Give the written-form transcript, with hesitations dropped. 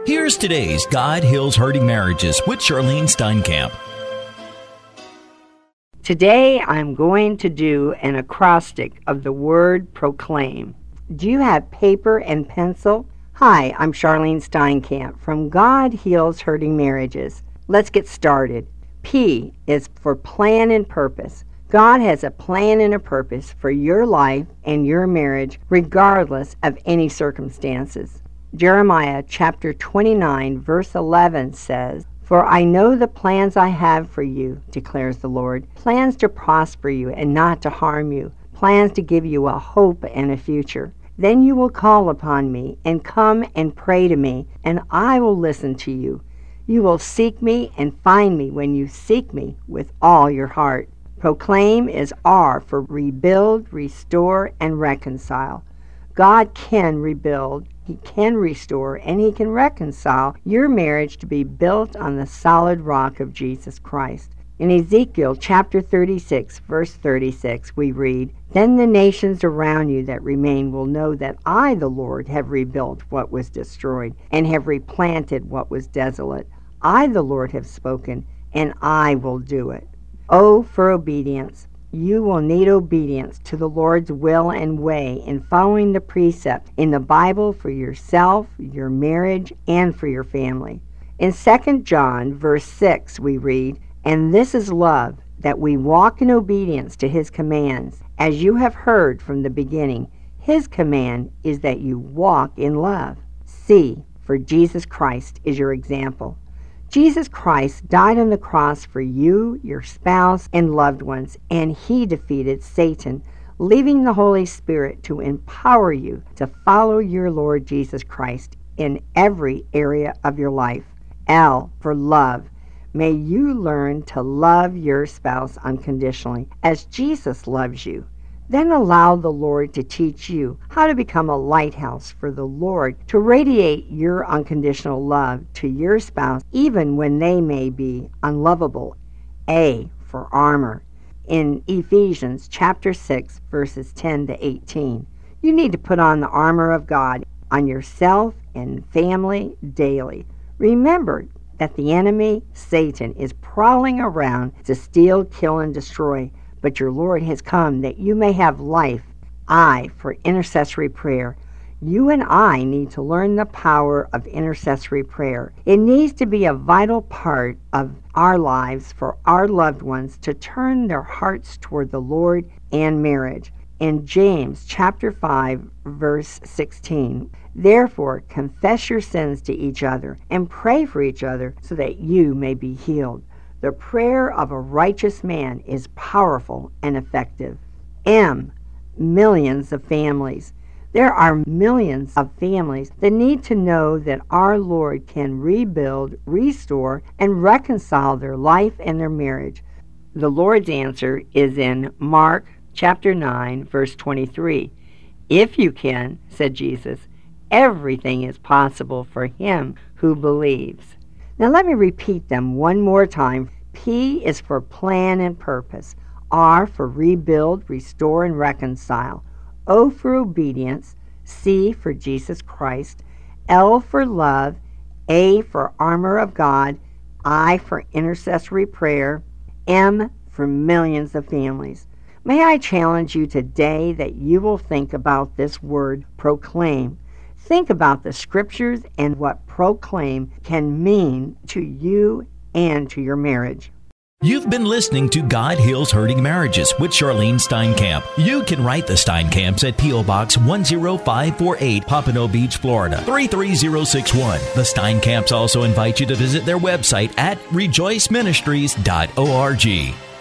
Here's today's God Heals Hurting Marriages with Charlene Steinkamp. Today I'm going to do an acrostic of the word proclaim. Do you have paper and pencil? Hi, I'm Charlene Steinkamp from God Heals Hurting Marriages. Let's get started. P is for plan and purpose. God has a plan and a purpose for your life and your marriage regardless of any circumstances. Jeremiah chapter 29 verse 11 says, "For I know the plans I have for you, declares the Lord, plans to prosper you and not to harm you, plans to give you a hope and a future. Then you will call upon me and come and pray to me, and I will listen to you. You will seek me and find me when you seek me with all your heart." Proclaim is R for rebuild, restore, and reconcile. God can rebuild, He can restore, and He can reconcile your marriage to be built on the solid rock of Jesus Christ. In Ezekiel chapter 36, verse 36, we read, "Then the nations around you that remain will know that I, the Lord, have rebuilt what was destroyed and have replanted what was desolate. I, the Lord, have spoken, and I will do it." O for obedience. You will need obedience to the Lord's will and way in following the precepts in the Bible for yourself, your marriage, and for your family. In 2 John verse 6 we read, "And this is love, that we walk in obedience to His commands. As you have heard from the beginning, His command is that you walk in love." C for Jesus Christ is your example. Jesus Christ died on the cross for you, your spouse, and loved ones, and He defeated Satan, leaving the Holy Spirit to empower you to follow your Lord Jesus Christ in every area of your life. L for love. May you learn to love your spouse unconditionally as Jesus loves you. Then allow the Lord to teach you how to become a lighthouse for the Lord to radiate your unconditional love to your spouse even when they may be unlovable. A for armor. In Ephesians chapter 6 verses 10 to 18, you need to put on the armor of God on yourself and family daily. Remember that the enemy, Satan, is prowling around to steal, kill, and destroy. But your Lord has come that you may have life. I for intercessory prayer. You and I need to learn the power of intercessory prayer. It needs to be a vital part of our lives for our loved ones to turn their hearts toward the Lord and marriage. In James chapter 5 verse 16, "Therefore confess your sins to each other and pray for each other so that you may be healed. The prayer of a righteous man is powerful and effective." M, millions of families. There are millions of families that need to know that our Lord can rebuild, restore, and reconcile their life and their marriage. The Lord's answer is in Mark chapter 9, verse 23. "If you can," said Jesus, "everything is possible for him who believes." Now let me repeat them one more time. P is for plan and purpose. R for rebuild, restore, and reconcile. O for obedience. C for Jesus Christ. L for love. A for armor of God. I for intercessory prayer. M for millions of families. May I challenge you today that you will think about this word, proclaim. Think about the scriptures and what proclaim can mean to you and to your marriage. You've been listening to God Heals Hurting Marriages with Charlene Steinkamp. You can write the Steinkamps at P.O. Box 10548, Pompano Beach, Florida, 33061. The Steinkamps also invite you to visit their website at rejoiceministries.org.